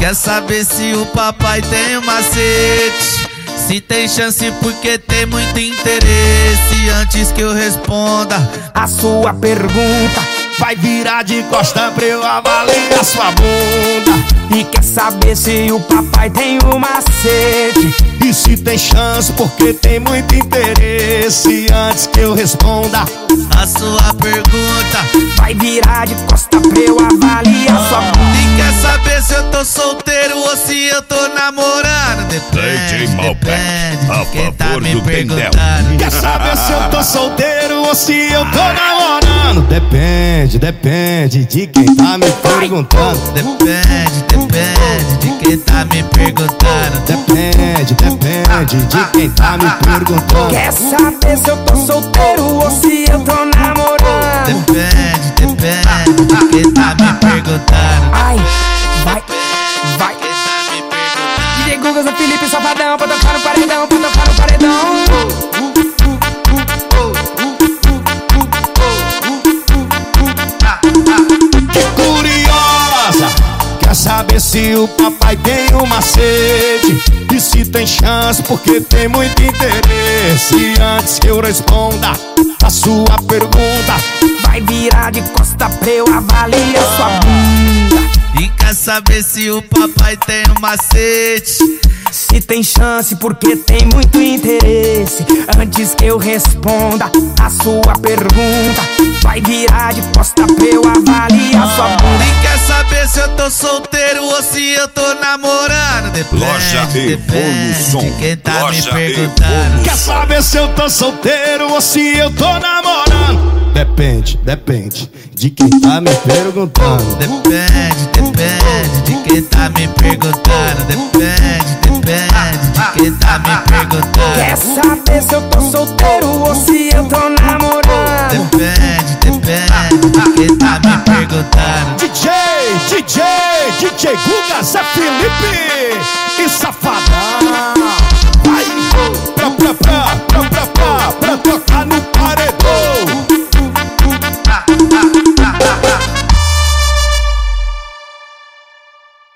Quer saber se o papai tem um macete? Se tem chance porque tem muito interesse. Antes que eu responda a sua pergunta, vai virar de costa pra eu avaliar sua bunda. E quer saber se o papai tem um macete? E se tem chance porque tem muito interesse. Antes que eu responda a sua pergunta, vai virar de costa pra eu avaliar sua bunda. E quer saber se eu tô solteiro ou se eu tô namorando? Depende, depende de quem tá me perguntando. Quer saber se eu tô solteiro ou se eu tô namorando? Depende, depende de quem tá me perguntando. Depende, depende de quem tá me perguntando. Depende, depende de quem tá me perguntando. Quer saber se eu tô solteiro ou se eu tô namorando? Depende, depende de quem tá me perguntando. Ai, vai, vai. DJ Guga, Zé Felipe, Safadão, pra tocar no paredão, pra tocar no paredão. Quer saber se o papai tem um macete? E se tem chance porque tem muito interesse. Antes que eu responda a sua pergunta, vai virar de costa pra eu avaliar sua bunda. E quer saber se o papai tem um macete? Se tem chance porque tem muito interesse. Antes que eu responda a sua pergunta, vai virar de costa pra eu avaliar sua bunda. E quer saber se eu tô solteiro ou se eu tô namorando? Depende, Loja depende de quem tá Loja me perguntando. Quer saber se eu tô solteiro ou se eu tô namorando? Depende, depende de quem tá me perguntando. Depende, depende de quem tá me perguntando. Depende, depende de quem tá me perguntando. Quer saber se eu tô solteiro ou se eu tô namorando? Depende, depende de quem tá me perguntando. DJ Guga, Zé Felipe e Safadão.